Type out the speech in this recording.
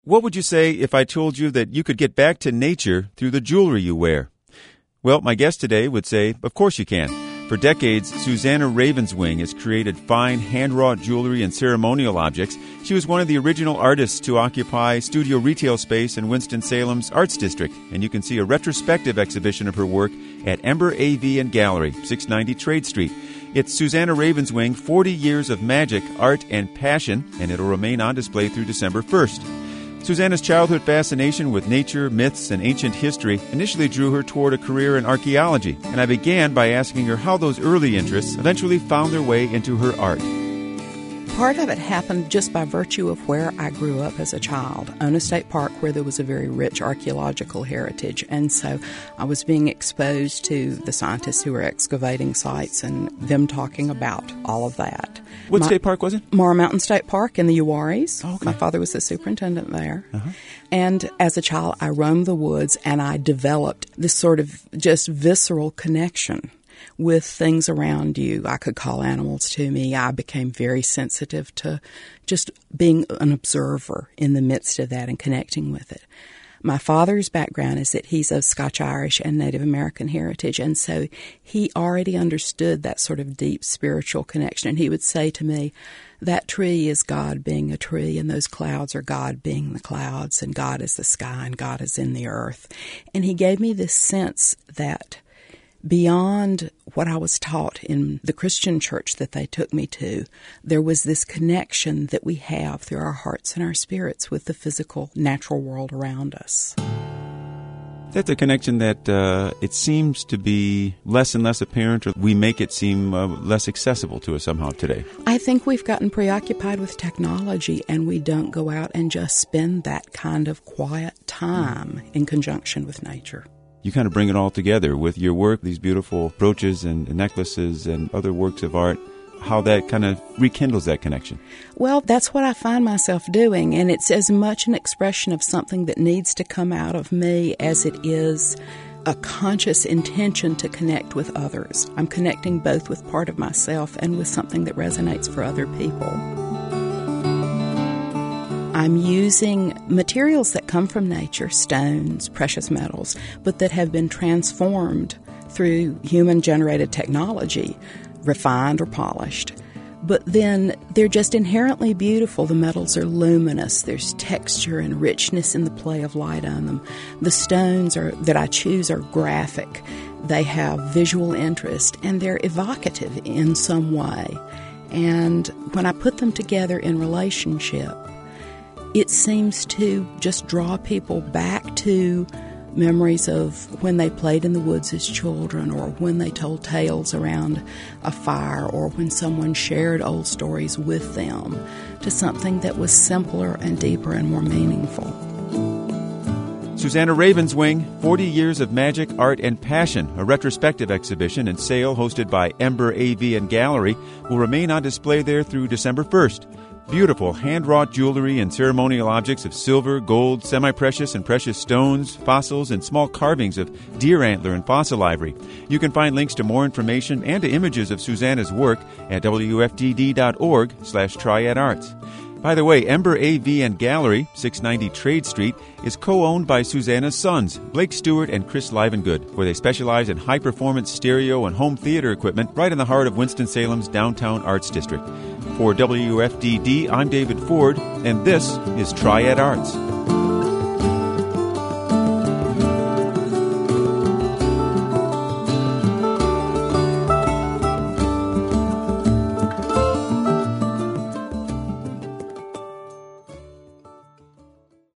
What would you say if I told you that you could get back to nature through the jewelry you wear? Well, my guest today would say, of course you can. For decades, Susanna Ravenswing has created fine, hand-wrought jewelry and ceremonial objects. She was one of the original artists to occupy studio retail space in Winston-Salem's Arts District, and you can see a retrospective exhibition of her work at Ember AV and Gallery, 690 Trade Street. It's Susanna Ravenswing, 40 Years of Magic, Art, and Passion, and it'll remain on display through December 1st. Susanna's childhood fascination with nature, myths, and ancient history initially drew her toward a career in archaeology, and I began by asking her how those early interests eventually found their way into her art. Part of it happened just by virtue of where I grew up as a child, on a state park where there was a very rich archaeological heritage. And so I was being exposed to the scientists who were excavating sites and them talking about all of that. What state park was it? Morrow Mountain State Park in the Uaris. Oh, okay. My father was the superintendent there. Uh-huh. And as a child, I roamed the woods and I developed this sort of just visceral connection with things around you. I could call animals to me. I became very sensitive to just being an observer in the midst of that and connecting with it. My father's background is that he's of Scotch-Irish and Native American heritage, and so he already understood that sort of deep spiritual connection. And he would say to me, that tree is God being a tree, and those clouds are God being the clouds, and God is the sky, and God is in the earth. And he gave me this sense that beyond what I was taught in the Christian church that they took me to, there was this connection that we have through our hearts and our spirits with the physical, natural world around us. That's a connection that it seems to be less and less apparent, or we make it seem less accessible to us somehow today. I think we've gotten preoccupied with technology, and we don't go out and just spend that kind of quiet time in conjunction with nature. You kind of bring it all together with your work, these beautiful brooches and necklaces and other works of art, how that kind of rekindles that connection. Well, that's what I find myself doing, and it's as much an expression of something that needs to come out of me as it is a conscious intention to connect with others. I'm connecting both with part of myself and with something that resonates for other people. I'm using materials that come from nature, stones, precious metals, but that have been transformed through human-generated technology, refined or polished. But then they're just inherently beautiful. The metals are luminous. There's texture and richness in the play of light on them. The stones that I choose are graphic. They have visual interest, and they're evocative in some way. And when I put them together in relationship, it seems to just draw people back to memories of when they played in the woods as children, or when they told tales around a fire, or when someone shared old stories with them, to something that was simpler and deeper and more meaningful. Susanna Ravenswing, 40 Years of Magic, Art, and Passion, a retrospective exhibition and sale hosted by Ember AV and Gallery, will remain on display there through December 1st. Beautiful hand-wrought jewelry and ceremonial objects of silver, gold, semi-precious and precious stones, fossils, and small carvings of deer antler and fossil ivory. You can find links to more information and to images of Susanna's work at wfdd.org/triadarts. By the way, Ember AV and Gallery, 690 Trade Street, is co-owned by Susanna's sons, Blake Stewart and Chris Livengood, where they specialize in high-performance stereo and home theater equipment right in the heart of Winston-Salem's downtown Arts District. For WFDD, I'm David Ford, and this is Triad Arts.